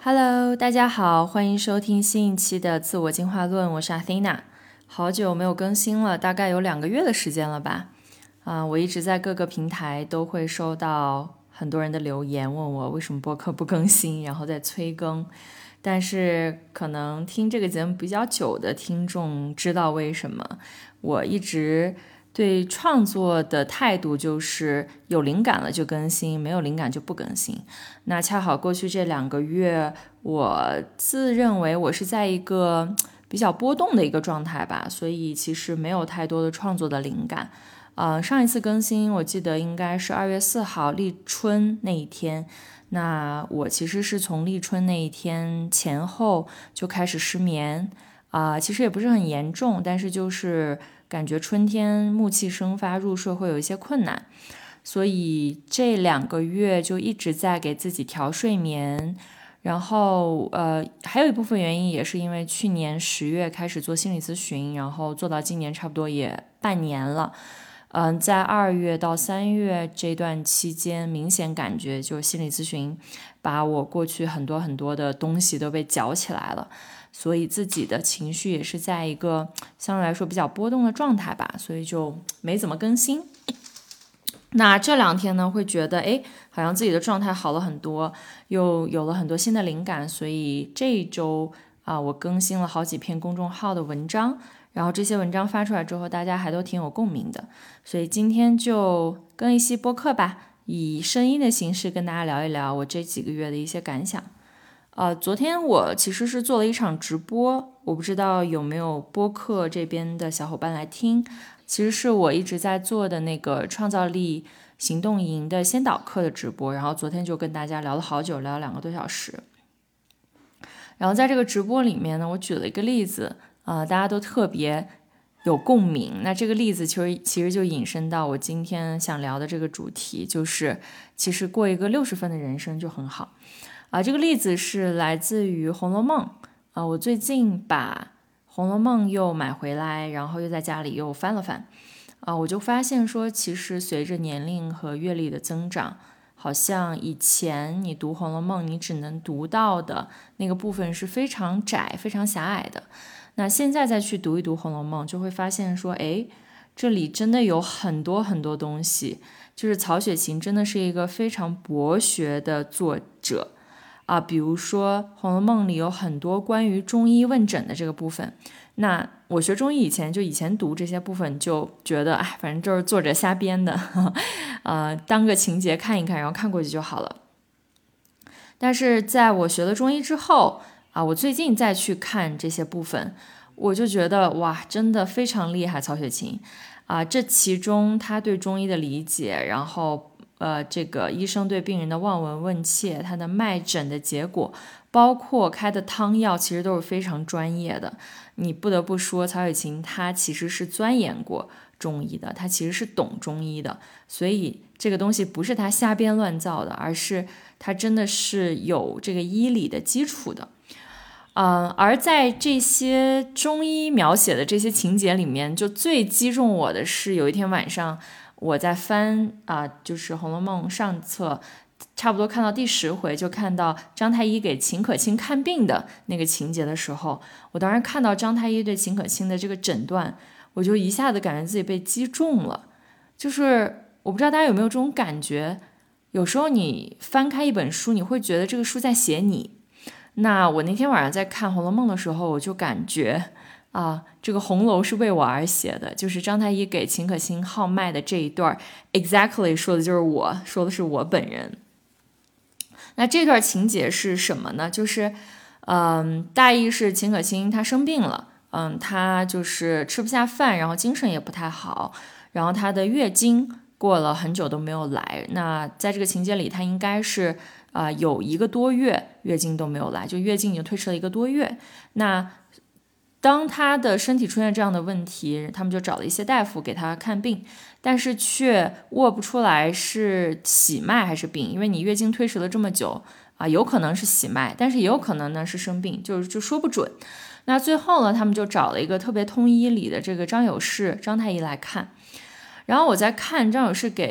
Hello，大家好，欢迎收听新一期的自我进化论，我是 Athena。好久没有更新了，大概有2个月的时间了吧。我一直在各个平台都会收到很多人的留言，问我为什么播客不更新，然后在催更。但是可能听这个节目比较久的听众知道为什么。我一直对创作的态度就是有灵感了就更新，没有灵感就不更新。那恰好过去这2个月，我自认为我是在一个比较波动的一个状态吧，所以其实没有太多的创作的灵感。上一次更新我记得应该是2月4号立春那一天。那我其实是从立春那一天前后就开始失眠其实也不是很严重，但是就是感觉春天暮气生发，入睡会有一些困难，所以这2个月就一直在给自己调睡眠。然后还有一部分原因也是因为去年10月开始做心理咨询，然后做到今年差不多也半年了。在2月到3月这段期间，明显感觉就心理咨询把我过去很多的东西都被搅起来了，所以自己的情绪也是在一个相对来说比较波动的状态吧，所以就没怎么更新。那这2天呢，会觉得好像自己的状态好了很多，又有了很多新的灵感，所以这一周我更新了好几篇公众号的文章。然后这些文章发出来之后，大家还都挺有共鸣的，所以今天就更一期播客吧，以声音的形式跟大家聊一聊我这几个月的一些感想。昨天我其实是做了一场直播，我不知道有没有播客这边的小伙伴来听，其实是我一直在做的那个创造力行动营的先导课的直播，然后昨天就跟大家聊了好久，聊了2个多小时。然后在这个直播里面呢，我举了一个例子，大家都特别有共鸣。那这个例子其实就引申到我今天想聊的这个主题，就是其实过一个60分的人生就很好。这个例子是来自于《红楼梦》我最近把《红楼梦》又买回来，然后又在家里又翻了翻我就发现说，其实随着年龄和阅历的增长，好像以前你读《红楼梦》，你只能读到的那个部分是非常窄、非常狭隘的。那现在再去读一读《红楼梦》，就会发现说，这里真的有很多东西，就是曹雪芹真的是一个非常博学的作者比如说《红楼梦》里有很多关于中医问诊的这个部分。那我学中医以前读这些部分就觉得反正就是作者瞎编的当个情节看一看，然后看过去就好了。但是在我学了中医之后我最近再去看这些部分，我就觉得哇，真的非常厉害，曹雪芹这其中他对中医的理解，然后这个医生对病人的望闻问切，他的脉诊的结果，包括开的汤药，其实都是非常专业的。你不得不说，曹雪芹他其实是钻研过中医的，他其实是懂中医的，所以这个东西不是他瞎编乱造的，而是他真的是有这个医理的基础的。而在这些中医描写的这些情节里面，就最击中我的是有一天晚上我在翻就是《红楼梦》上册，差不多看到第10回，就看到张太医给秦可卿看病的那个情节的时候，我当时看到张太医对秦可卿的这个诊断，我就一下子感觉自己被击中了。就是我不知道大家有没有这种感觉，有时候你翻开一本书，你会觉得这个书在写你。那我那天晚上在看《红楼梦》的时候，我就感觉这个红楼是为我而写的，就是张太医给秦可卿号脉的这一段 exactly 说的就是我，说的是我本人。那这段情节是什么呢？就是大意是秦可卿她生病了，她就是吃不下饭，然后精神也不太好，然后她的月经过了很久都没有来。那在这个情节里，她应该是有1个多月月经都没有来，就月经已经推迟了1个多月。那当她的身体出现这样的问题，他们就找了一些大夫给她看病，但是却握不出来是喜脉还是病，因为你月经推迟了这么久有可能是喜脉，但是也有可能呢是生病，就说不准。那最后呢，他们就找了一个特别通医理的这个张有士张太医来看。然后我在看张有士给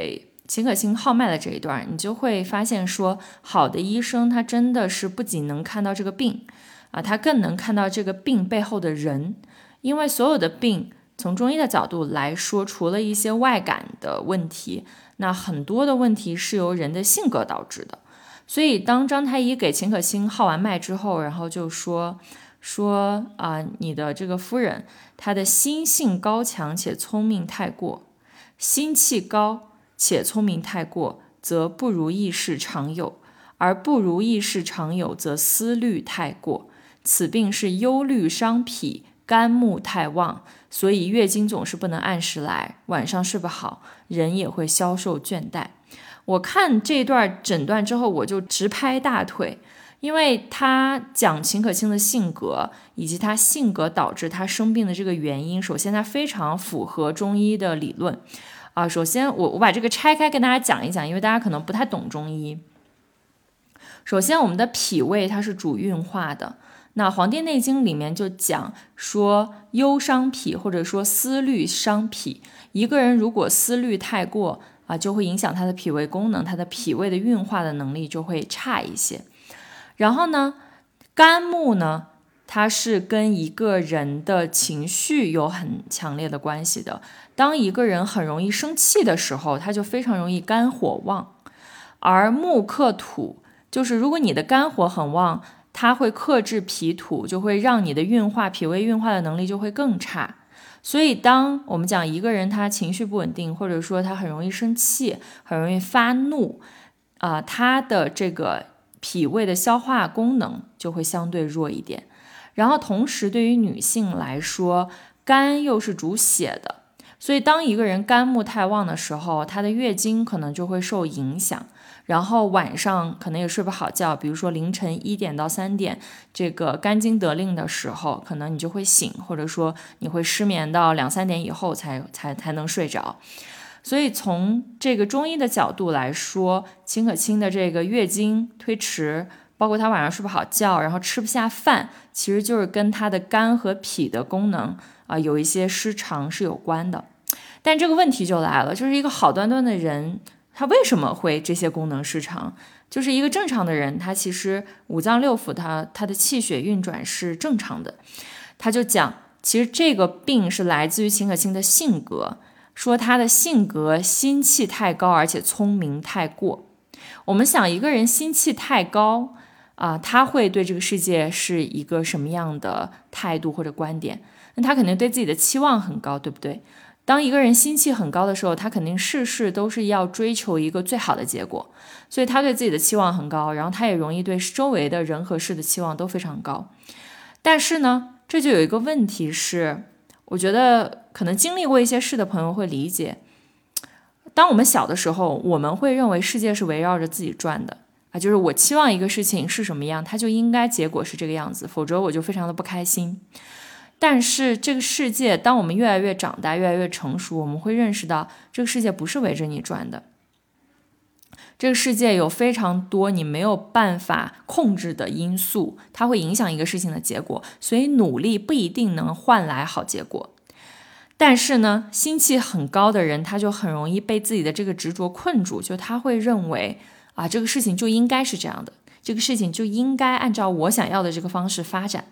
秦可卿号脉的这一段，你就会发现说，好的医生他真的是不仅能看到这个病他更能看到这个病背后的人，因为所有的病从中医的角度来说，除了一些外感的问题，那很多的问题是由人的性格导致的。所以当张太医给秦可卿号完脉之后，然后就说你的这个夫人她的心性高强且聪明太过，心气高且聪明太过，则不如意事常有，而不如意事常有，则思虑太过。此病是忧虑伤脾，肝木太旺，所以月经总是不能按时来，晚上睡不好，人也会消瘦倦怠。我看这段诊断之后，我就直拍大腿，因为他讲秦可卿的性格，以及他性格导致他生病的这个原因，首先他非常符合中医的理论首先我把这个拆开跟大家讲一讲，因为大家可能不太懂中医。首先我们的脾胃它是主运化的，那《黄帝内经》里面就讲说忧伤脾，或者说思虑伤脾。一个人如果思虑太过就会影响他的脾胃功能，他的脾胃的运化的能力就会差一些。然后呢，肝木呢，它是跟一个人的情绪有很强烈的关系的。当一个人很容易生气的时候，他就非常容易肝火旺。而木克土，就是如果你的肝火很旺，它会克制脾土，就会让你的脾胃运化的能力就会更差。所以当我们讲一个人他情绪不稳定，或者说他很容易生气，很容易发怒他的这个脾胃的消化功能就会相对弱一点。然后同时对于女性来说，肝又是主血的，所以当一个人肝木太旺的时候，他的月经可能就会受影响，然后晚上可能也睡不好觉，比如说凌晨1点到3点这个肝经得令的时候，可能你就会醒，或者说你会失眠到2、3点以后才能睡着。所以从这个中医的角度来说，秦可卿的这个月经推迟，包括他晚上睡不好觉，然后吃不下饭，其实就是跟他的肝和脾的功能有一些失常是有关的。但这个问题就来了，就是一个好端端的人，他为什么会这些功能失常？就是一个正常的人，他其实五脏六腑他的气血运转是正常的。他就讲，其实这个病是来自于秦可卿的性格，说他的性格心气太高，而且聪明太过。我们想一个人心气太高他会对这个世界是一个什么样的态度或者观点？那他肯定对自己的期望很高，对不对？当一个人心气很高的时候，他肯定事事都是要追求一个最好的结果，所以他对自己的期望很高，然后他也容易对周围的人和事的期望都非常高。但是呢，这就有一个问题是，我觉得可能经历过一些事的朋友会理解，当我们小的时候，我们会认为世界是围绕着自己转的就是我期望一个事情是什么样，它就应该结果是这个样子，否则我就非常的不开心。但是这个世界，当我们越来越长大，越来越成熟，我们会认识到这个世界不是围着你转的，这个世界有非常多你没有办法控制的因素，它会影响一个事情的结果，所以努力不一定能换来好结果。但是呢，心气很高的人，他就很容易被自己的这个执着困住，就他会认为这个事情就应该是这样的，这个事情就应该按照我想要的这个方式发展。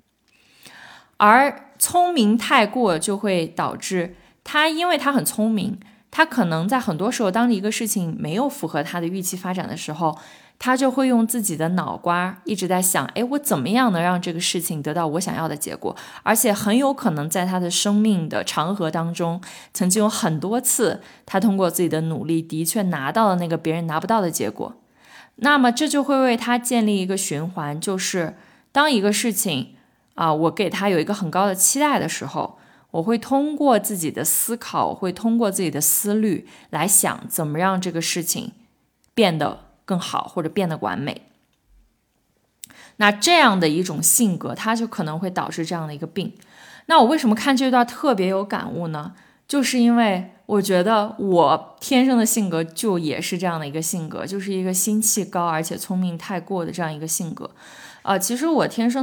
而聪明太过就会导致他，因为他很聪明，他可能在很多时候，当一个事情没有符合他的预期发展的时候，他就会用自己的脑瓜一直在想，我怎么样能让这个事情得到我想要的结果？而且很有可能在他的生命的长河当中，曾经有很多次他通过自己的努力的确拿到了那个别人拿不到的结果。那么这就会为他建立一个循环，就是当一个事情我给他有一个很高的期待的时候，我会通过自己的思考，我会通过自己的思虑来想怎么让这个事情变得更好，或者变得完美。那这样的一种性格，它就可能会导致这样的一个病。那我为什么看这段特别有感悟呢？就是因为我觉得我天生的性格就也是这样的一个性格，就是一个心气高而且聪明太过的这样一个性格。其实我天生的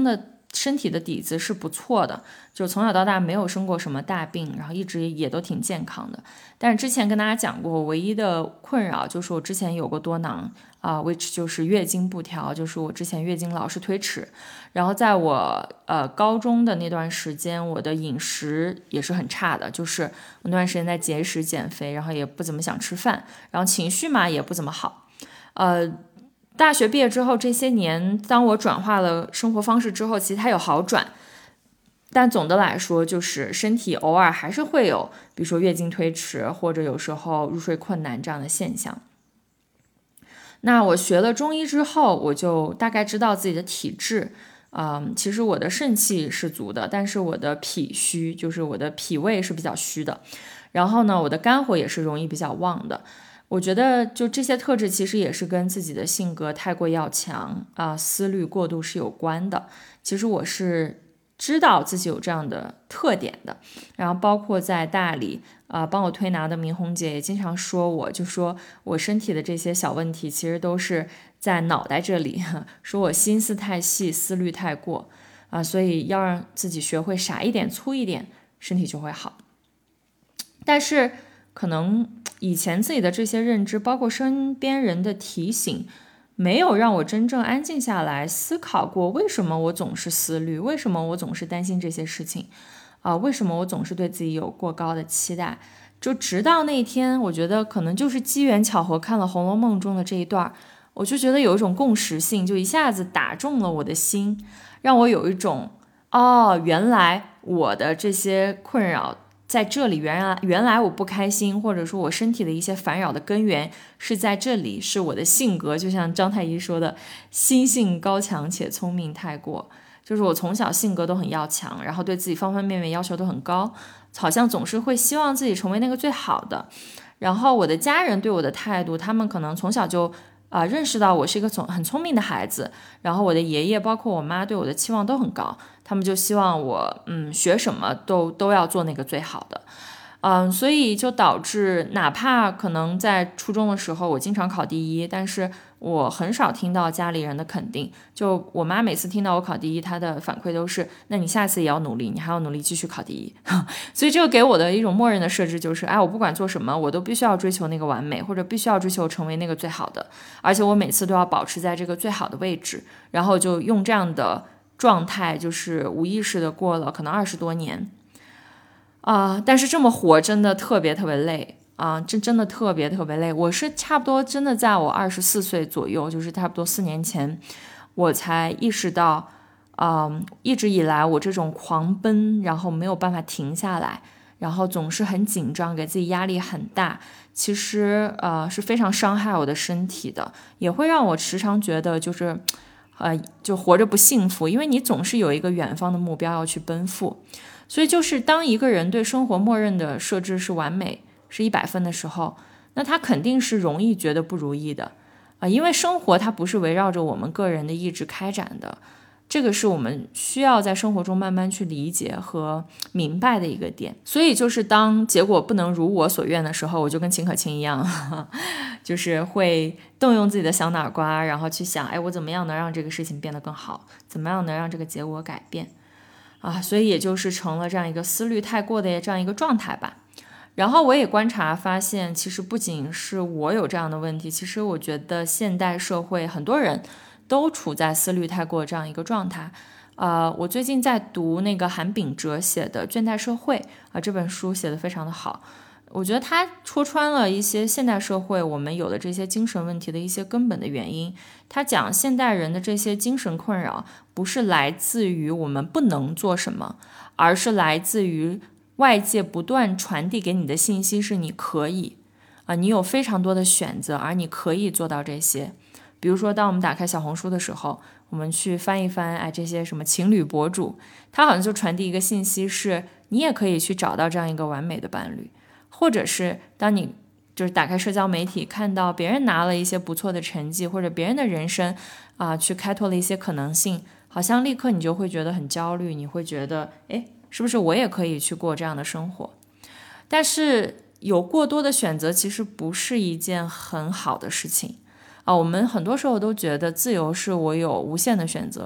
身体的底子是不错的，就从小到大没有生过什么大病，然后一直也都挺健康的。但是之前跟大家讲过，唯一的困扰就是我之前有过多囊which 就是月经不调，就是我之前月经老是推迟。然后在我高中的那段时间，我的饮食也是很差的，就是我那段时间在节食减肥，然后也不怎么想吃饭，然后情绪嘛也不怎么好。大学毕业之后这些年，当我转化了生活方式之后，其实它有好转，但总的来说就是身体偶尔还是会有比如说月经推迟或者有时候入睡困难这样的现象。那我学了中医之后，我就大概知道自己的体质。其实我的肾气是足的，但是我的脾虚，就是我的脾胃是比较虚的。然后呢，我的肝火也是容易比较旺的。我觉得就这些特质其实也是跟自己的性格太过要强思虑过度是有关的。其实我是知道自己有这样的特点的，然后包括在大理帮我推拿的明红姐也经常说我，就说我身体的这些小问题其实都是在脑袋这里，说我心思太细，思虑太过所以要让自己学会傻一点粗一点，身体就会好。但是可能以前自己的这些认知，包括身边人的提醒，没有让我真正安静下来思考过，为什么我总是思虑，为什么我总是担心这些事情为什么我总是对自己有过高的期待。就直到那天，我觉得可能就是机缘巧合看了《红楼梦》中的这一段，我就觉得有一种共识性，就一下子打中了我的心，让我有一种原来我的这些困扰在这里，原来我不开心，或者说我身体的一些烦扰的根源是在这里，是我的性格，就像张太医说的，心性高强且聪明太过。就是我从小性格都很要强，然后对自己方方面面要求都很高，好像总是会希望自己成为那个最好的。然后我的家人对我的态度，他们可能从小就认识到我是一个很聪明的孩子，然后我的爷爷包括我妈对我的期望都很高，他们就希望我学什么都要做那个最好的。所以就导致哪怕可能在初中的时候我经常考第一，但是我很少听到家里人的肯定。就我妈每次听到我考第一，她的反馈都是那你下次也要努力，你还要努力继续考第一所以这个给我的一种默认的设置就是我不管做什么我都必须要追求那个完美，或者必须要追求成为那个最好的，而且我每次都要保持在这个最好的位置，然后就用这样的状态就是无意识的过了可能20多年但是这么活真的特别特别累真的特别特别累。我是差不多真的在我24岁左右，就是差不多4年前，我才意识到一直以来我这种狂奔，然后没有办法停下来，然后总是很紧张，给自己压力很大，其实是非常伤害我的身体的，也会让我时常觉得就活着不幸福，因为你总是有一个远方的目标要去奔赴。所以就是当一个人对生活默认的设置是完美，是100分的时候，那他肯定是容易觉得不如意的因为生活它不是围绕着我们个人的意志开展的，这个是我们需要在生活中慢慢去理解和明白的一个点。所以就是当结果不能如我所愿的时候，我就跟秦可卿一样就是会动用自己的小脑瓜，然后去想我怎么样能让这个事情变得更好，怎么样能让这个结果改变所以也就是成了这样一个思虑太过的这样一个状态吧。然后我也观察发现，其实不仅是我有这样的问题，其实我觉得现代社会很多人都处在思虑太过这样一个状态我最近在读那个韩炳哲写的《倦怠社会》这本书写得非常的好，我觉得他戳穿了一些现代社会我们有的这些精神问题的一些根本的原因。他讲现代人的这些精神困扰不是来自于我们不能做什么，而是来自于外界不断传递给你的信息是你可以你有非常多的选择，而你可以做到这些。比如说当我们打开小红书的时候，我们去翻一翻这些什么情侣博主，他好像就传递一个信息是你也可以去找到这样一个完美的伴侣。或者是当你就是打开社交媒体看到别人拿了一些不错的成绩，或者别人的人生去开拓了一些可能性，好像立刻你就会觉得很焦虑，你会觉得是不是我也可以去过这样的生活。但是有过多的选择其实不是一件很好的事情我们很多时候都觉得自由是我有无限的选择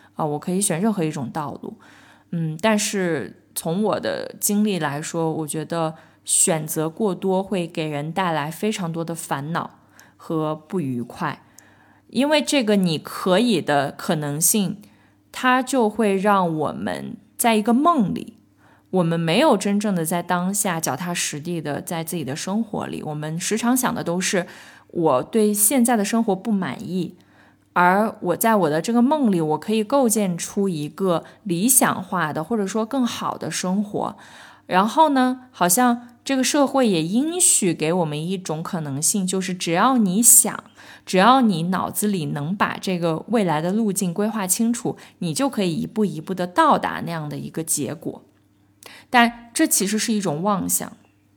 我可以选任何一种道路。但是从我的经历来说，我觉得选择过多会给人带来非常多的烦恼和不愉快，因为这个你可以的可能性，它就会让我们在一个梦里，我们没有真正的在当下脚踏实地的在自己的生活里，我们时常想的都是我对现在的生活不满意，而我在我的这个梦里，我可以构建出一个理想化的或者说更好的生活。然后呢，好像这个社会也应许给我们一种可能性，就是只要你想，只要你脑子里能把这个未来的路径规划清楚，你就可以一步一步的到达那样的一个结果。但这其实是一种妄想，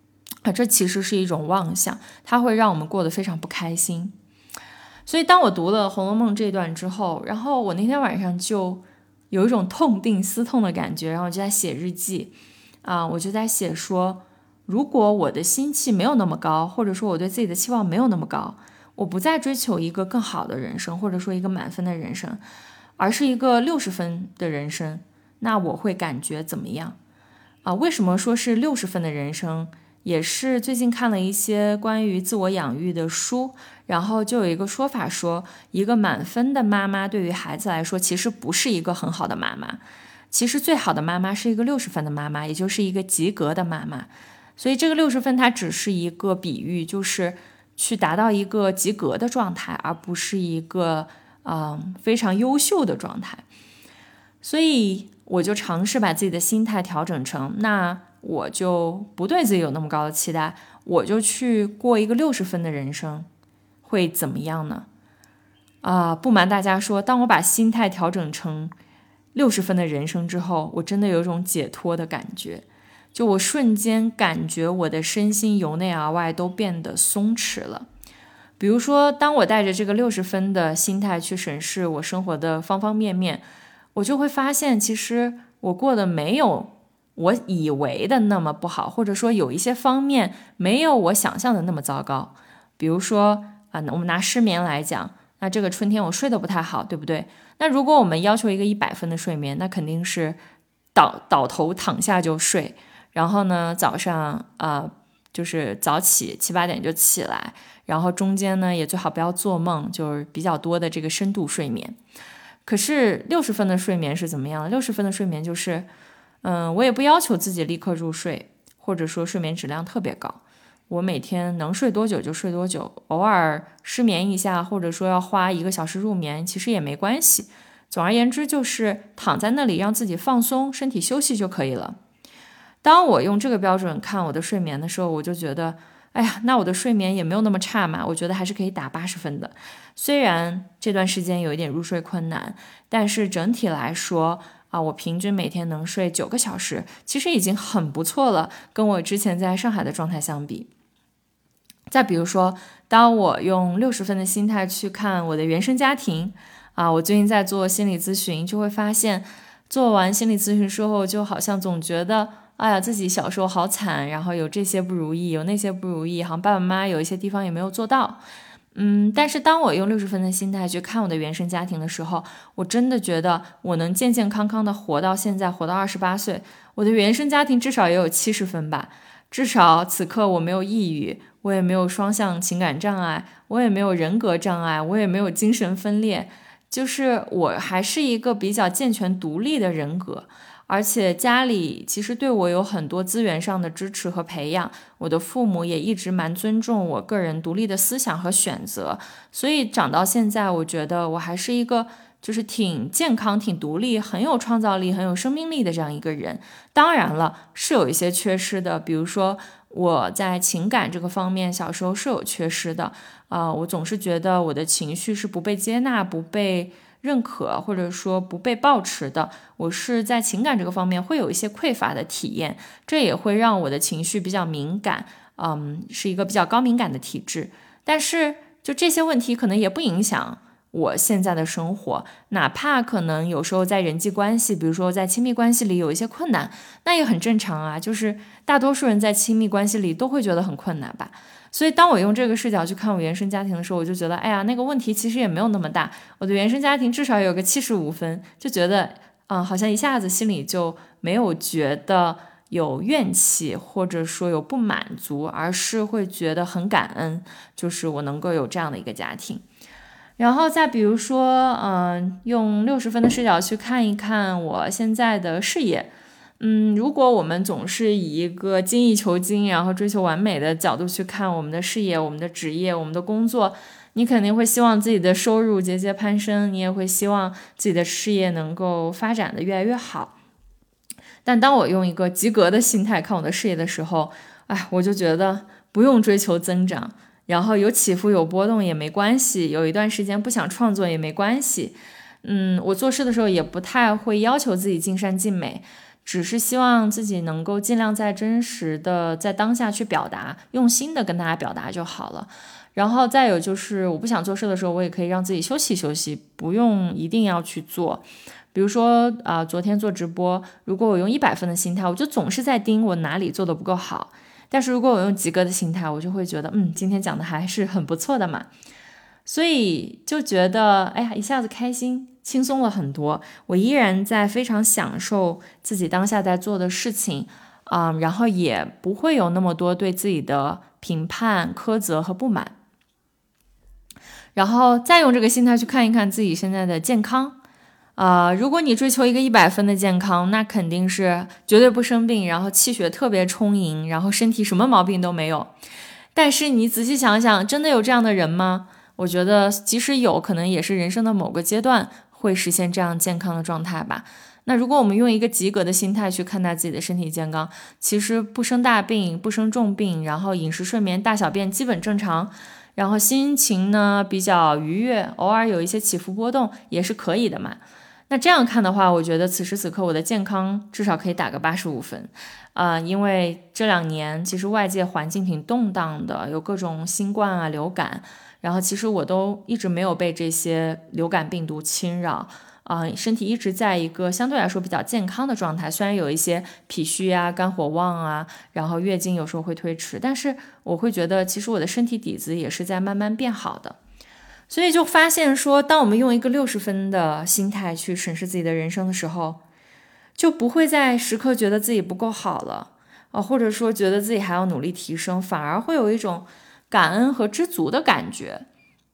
它会让我们过得非常不开心。所以当我读了《红楼梦》这段之后，然后我那天晚上就有一种痛定思痛的感觉，然后我就在写日记我就在写说，如果我的心气没有那么高，或者说我对自己的期望没有那么高，我不再追求一个更好的人生，或者说一个满分的人生，而是一个60分的人生，那我会感觉怎么样为什么说是60分的人生？也是最近看了一些关于自我养育的书，然后就有一个说法说，一个满分的妈妈对于孩子来说其实不是一个很好的妈妈，其实最好的妈妈是一个60分的妈妈，也就是一个及格的妈妈。所以这个60分它只是一个比喻，就是去达到一个及格的状态，而不是一个非常优秀的状态。所以我就尝试把自己的心态调整成，那我就不对自己有那么高的期待，我就去过一个60分的人生，会怎么样呢？不瞒大家说，当我把心态调整成60分的人生之后，我真的有一种解脱的感觉，就我瞬间感觉我的身心由内而外都变得松弛了。比如说，当我带着这个60分的心态去审视我生活的方方面面，我就会发现，其实我过得没有我以为的那么不好，或者说有一些方面没有我想象的那么糟糕。比如说我们拿失眠来讲，那这个春天我睡得不太好，对不对？那如果我们要求一个100分的睡眠，那肯定是倒头躺下就睡，然后呢早上就是早起7、8点就起来，然后中间呢也最好不要做梦，就是比较多的这个深度睡眠。可是60分的睡眠是怎么样的？60分的睡眠就是我也不要求自己立刻入睡，或者说睡眠质量特别高，我每天能睡多久就睡多久，偶尔失眠一下，或者说要花1个小时入眠，其实也没关系。总而言之，就是躺在那里让自己放松，身体休息就可以了。当我用这个标准看我的睡眠的时候，我就觉得那我的睡眠也没有那么差嘛，我觉得还是可以打80分的。虽然这段时间有一点入睡困难，但是整体来说我平均每天能睡9个小时，其实已经很不错了，跟我之前在上海的状态相比。再比如说，当我用60分的心态去看我的原生家庭我最近在做心理咨询，就会发现做完心理咨询之后，就好像总觉得自己小时候好惨，然后有这些不如意，有那些不如意，好像爸爸妈妈有一些地方也没有做到。但是当我用60分的心态去看我的原生家庭的时候，我真的觉得我能健健康康的活到现在，活到28岁，我的原生家庭至少也有70分吧，至少此刻我没有抑郁，我也没有双向情感障碍，我也没有人格障碍，我也没有精神分裂，就是我还是一个比较健全独立的人格。而且家里其实对我有很多资源上的支持和培养，我的父母也一直蛮尊重我个人独立的思想和选择，所以长到现在，我觉得我还是一个就是挺健康、挺独立、很有创造力、很有生命力的这样一个人。当然了，是有一些缺失的，比如说我在情感这个方面小时候是有缺失的我总是觉得我的情绪是不被接纳、不被认可，或者说不被抱持的，我是在情感这个方面会有一些匮乏的体验，这也会让我的情绪比较敏感，是一个比较高敏感的体质。但是就这些问题可能也不影响我现在的生活，哪怕可能有时候在人际关系，比如说在亲密关系里有一些困难，那也很正常啊，就是大多数人在亲密关系里都会觉得很困难吧。所以当我用这个视角去看我原生家庭的时候，我就觉得，哎呀，那个问题其实也没有那么大，我的原生家庭至少有个75分，就觉得，好像一下子心里就没有觉得有怨气，或者说有不满足，而是会觉得很感恩，就是我能够有这样的一个家庭。然后再比如说，用60分的视角去看一看我现在的事业。如果我们总是以一个精益求精，然后追求完美的角度去看我们的事业、我们的职业、我们的工作，你肯定会希望自己的收入节节攀升，你也会希望自己的事业能够发展的越来越好。但当我用一个及格的心态看我的事业的时候，我就觉得不用追求增长，然后有起伏有波动也没关系，有一段时间不想创作也没关系。我做事的时候也不太会要求自己尽善尽美，只是希望自己能够尽量在真实的在当下去表达，用心的跟大家表达就好了。然后再有就是我不想做事的时候，我也可以让自己休息休息，不用一定要去做。比如说昨天做直播，如果我用100分的心态，我就总是在盯我哪里做的不够好。但是如果我用及格的心态，我就会觉得今天讲的还是很不错的嘛。所以就觉得一下子开心轻松了很多，我依然在非常享受自己当下在做的事情，然后也不会有那么多对自己的评判、苛责和不满。然后再用这个心态去看一看自己现在的健康。如果你追求一个100分的健康，那肯定是绝对不生病，然后气血特别充盈，然后身体什么毛病都没有。但是你仔细想想，真的有这样的人吗？我觉得即使有，可能也是人生的某个阶段会实现这样健康的状态吧。那如果我们用一个及格的心态去看待自己的身体健康，其实不生大病，不生重病，然后饮食睡眠大小便基本正常，然后心情呢比较愉悦，偶尔有一些起伏波动也是可以的嘛。那这样看的话，我觉得此时此刻我的健康至少可以打个85分。因为这2年其实外界环境挺动荡的，有各种新冠流感，然后其实我都一直没有被这些流感病毒侵扰，身体一直在一个相对来说比较健康的状态。虽然有一些脾虚啊、肝火旺啊，然后月经有时候会推迟，但是我会觉得其实我的身体底子也是在慢慢变好的。所以就发现说，当我们用一个60分的心态去审视自己的人生的时候，就不会在时刻觉得自己不够好了，或者说觉得自己还要努力提升，反而会有一种感恩和知足的感觉。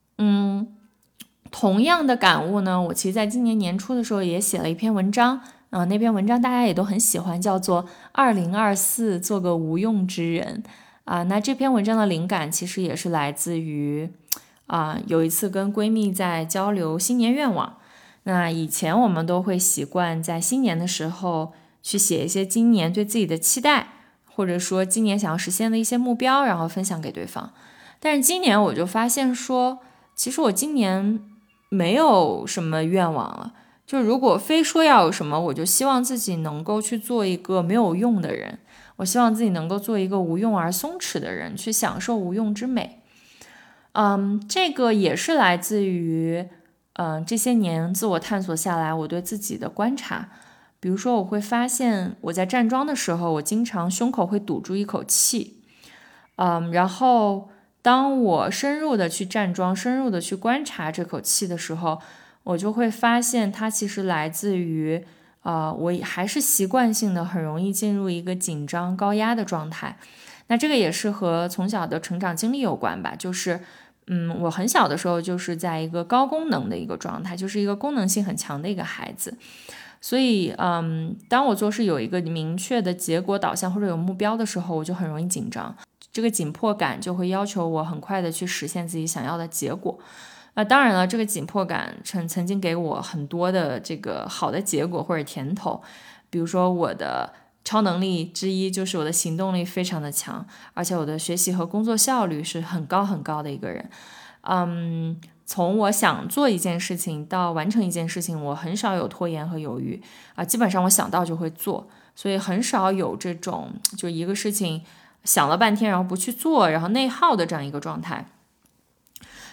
同样的感悟呢，我其实在今年年初的时候也写了一篇文章，那篇文章大家也都很喜欢，叫做2024做个无用之人。那这篇文章的灵感其实也是来自于有一次跟闺蜜在交流新年愿望。那以前我们都会习惯在新年的时候去写一些今年对自己的期待，或者说今年想要实现的一些目标，然后分享给对方。但是今年我就发现说，其实我今年没有什么愿望了，就如果非说要有什么，我就希望自己能够去做一个没有用的人，我希望自己能够做一个无用而松弛的人，去享受无用之美。这个也是来自于这些年自我探索下来我对自己的观察。比如说我会发现我在站桩的时候，我经常胸口会堵住一口气，然后当我深入的去站桩，深入的去观察这口气的时候，我就会发现它其实来自于我还是习惯性的很容易进入一个紧张高压的状态。那这个也是和从小的成长经历有关吧，就是我很小的时候就是在一个高功能的一个状态，就是一个功能性很强的一个孩子。所以当我做事有一个明确的结果导向或者有目标的时候，我就很容易紧张，这个紧迫感就会要求我很快的去实现自己想要的结果。当然了，这个紧迫感曾经给我很多的这个好的结果或者甜头，比如说我的超能力之一就是我的行动力非常的强，而且我的学习和工作效率是很高很高的一个人。从我想做一件事情到完成一件事情，我很少有拖延和犹豫基本上我想到就会做，所以很少有这种就一个事情想了半天然后不去做，然后内耗的这样一个状态。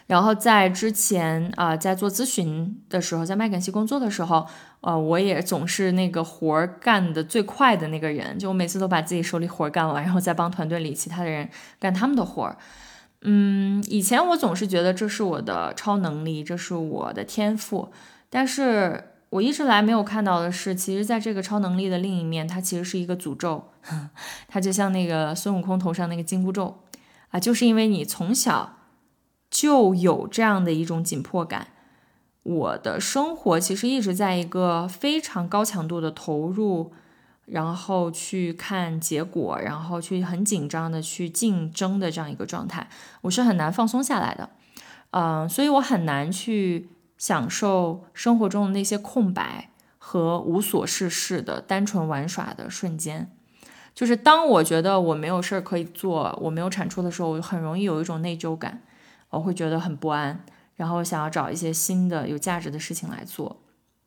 然后在之前在做咨询的时候，在麦肯锡工作的时候，我也总是那个活干的最快的那个人，就我每次都把自己手里活干完，然后再帮团队里其他的人干他们的活。以前我总是觉得这是我的超能力，这是我的天赋，但是我一直来没有看到的是，其实在这个超能力的另一面，它其实是一个诅咒，它就像那个孙悟空头上那个紧箍咒就是因为你从小就有这样的一种紧迫感。我的生活其实一直在一个非常高强度的投入，然后去看结果，然后去很紧张的去竞争的这样一个状态，我是很难放松下来的。所以我很难去享受生活中的那些空白和无所事事的单纯玩耍的瞬间。就是当我觉得我没有事儿可以做，我没有产出的时候，我很容易有一种内疚感，我会觉得很不安，然后想要找一些新的有价值的事情来做。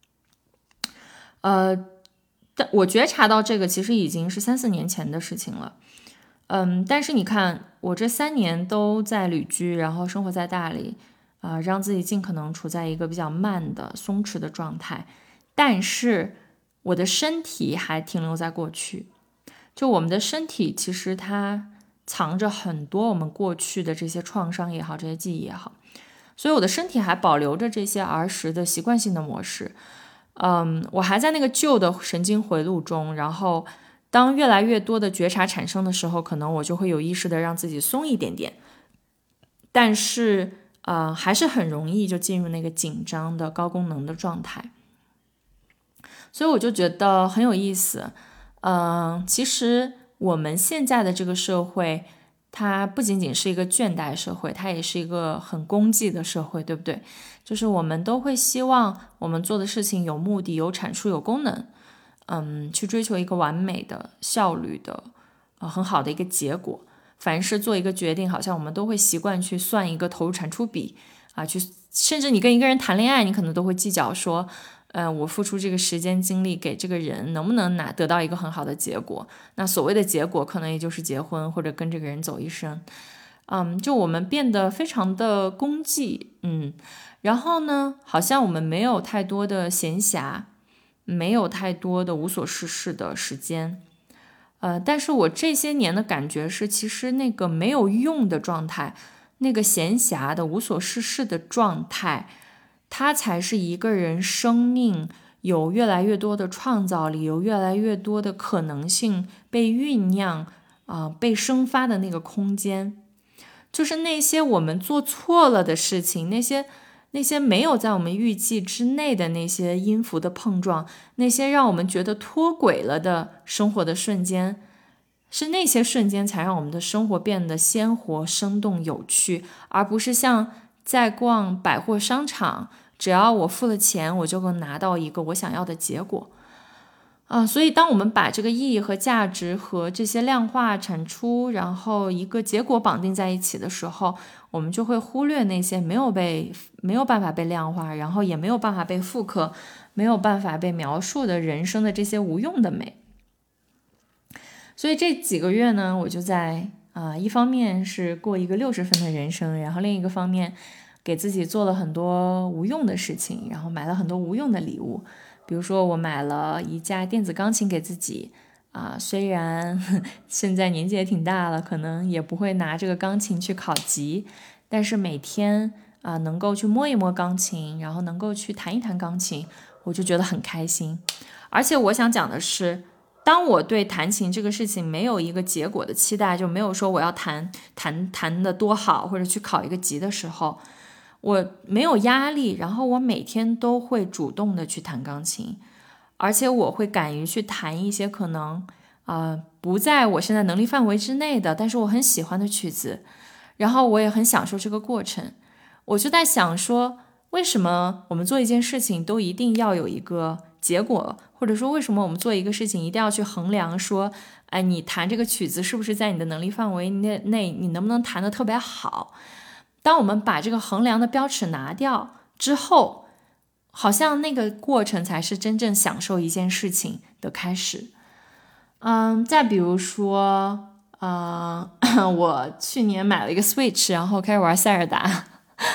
但我觉察到这个其实已经是3-4年前的事情了。但是你看，我这3年都在旅居，然后生活在大理，让自己尽可能处在一个比较慢的、松弛的状态，但是我的身体还停留在过去。就我们的身体其实它藏着很多我们过去的这些创伤也好，这些记忆也好，所以我的身体还保留着这些儿时的习惯性的模式。我还在那个旧的神经回路中，然后当越来越多的觉察产生的时候，可能我就会有意识的让自己松一点点，但是还是很容易就进入那个紧张的高功能的状态。所以我就觉得很有意思。其实我们现在的这个社会，它不仅仅是一个倦怠社会，它也是一个很功利的社会，对不对？就是我们都会希望我们做的事情有目的、有产出、有功能，去追求一个完美的、效率的、很好的一个结果。凡是做一个决定，好像我们都会习惯去算一个投入产出比甚至你跟一个人谈恋爱，你可能都会计较说，我付出这个时间精力给这个人，能不能得到一个很好的结果？那所谓的结果，可能也就是结婚或者跟这个人走一生。就我们变得非常的功利，然后呢，好像我们没有太多的闲暇，没有太多的无所事事的时间。但是我这些年的感觉是，其实那个没有用的状态，那个闲暇的无所事事的状态，它才是一个人生命有越来越多的创造力，有越来越多的可能性被酝酿被生发的那个空间。就是那些我们做错了的事情，那些没有在我们预计之内的那些音符的碰撞，那些让我们觉得脱轨了的生活的瞬间，是那些瞬间才让我们的生活变得鲜活、生动、有趣，而不是像在逛百货商场，只要我付了钱，我就能拿到一个我想要的结果。所以当我们把这个意义和价值和这些量化产出，然后一个结果绑定在一起的时候，我们就会忽略那些没有办法被量化，然后也没有办法被复刻，没有办法被描述的人生的这些无用的美。所以这几个月呢，我就在一方面是过一个60分的人生，然后另一个方面给自己做了很多无用的事情，然后买了很多无用的礼物。比如说我买了一架电子钢琴给自己虽然现在年纪也挺大了，可能也不会拿这个钢琴去考级，但是每天能够去摸一摸钢琴，然后能够去弹一弹钢琴，我就觉得很开心。而且我想讲的是，当我对弹琴这个事情没有一个结果的期待，就没有说我要弹得多好，或者去考一个级的时候，我没有压力，然后我每天都会主动的去弹钢琴，而且我会敢于去弹一些可能不在我现在能力范围之内的，但是我很喜欢的曲子，然后我也很享受这个过程。我就在想说，为什么我们做一件事情都一定要有一个结果，或者说为什么我们做一个事情一定要去衡量说，你弹这个曲子是不是在你的能力范围内，你能不能弹得特别好？当我们把这个衡量的标尺拿掉之后，好像那个过程才是真正享受一件事情的开始。再比如说我去年买了一个 Switch， 然后开始玩塞尔达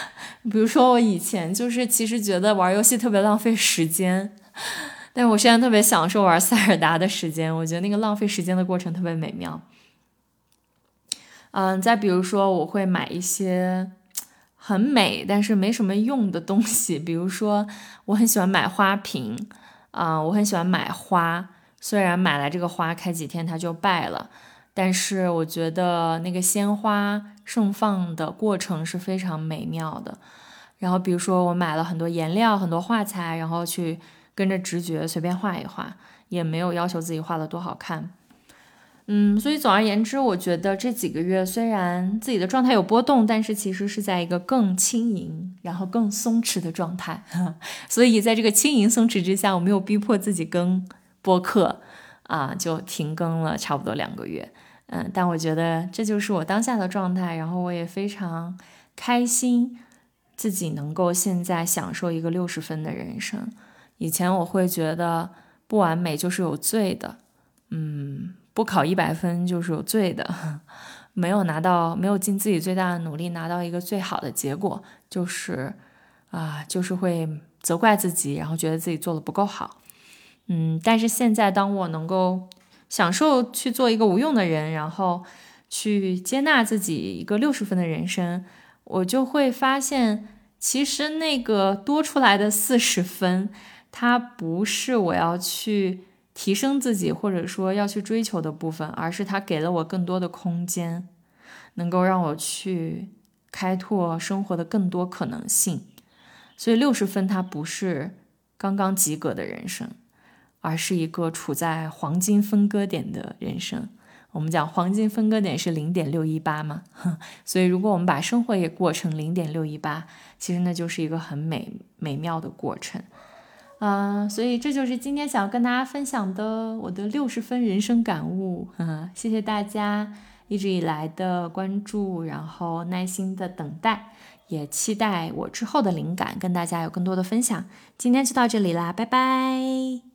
比如说我以前就是其实觉得玩游戏特别浪费时间，但是我现在特别享受玩塞尔达的时间，我觉得那个浪费时间的过程特别美妙。再比如说我会买一些很美但是没什么用的东西，比如说我很喜欢买花瓶，我很喜欢买花，虽然买来这个花开几天它就败了，但是我觉得那个鲜花盛放的过程是非常美妙的。然后比如说我买了很多颜料很多画材，然后去跟着直觉随便画一画，也没有要求自己画得多好看。所以总而言之，我觉得这几个月虽然自己的状态有波动，但是其实是在一个更轻盈然后更松弛的状态。所以在这个轻盈松弛之下，我没有逼迫自己更播客就停更了差不多2个月。但我觉得这就是我当下的状态，然后我也非常开心自己能够现在享受一个60分的人生。以前我会觉得不完美就是有罪的，不考100分就是有罪的，没有尽自己最大的努力拿到一个最好的结果，就是会责怪自己，然后觉得自己做的不够好。但是现在当我能够享受去做一个无用的人，然后去接纳自己一个60分的人生，我就会发现其实那个多出来的40分，它不是我要去提升自己或者说要去追求的部分，而是它给了我更多的空间，能够让我去开拓生活的更多可能性。所以60分它不是刚刚及格的人生，而是一个处在黄金分割点的人生。我们讲黄金分割点是0.618嘛，所以如果我们把生活也过成0.618，其实那就是一个很美妙的过程。所以这就是今天想要跟大家分享的我的60分人生感悟。谢谢大家一直以来的关注，然后耐心的等待，也期待我之后的灵感跟大家有更多的分享。今天就到这里啦，拜拜。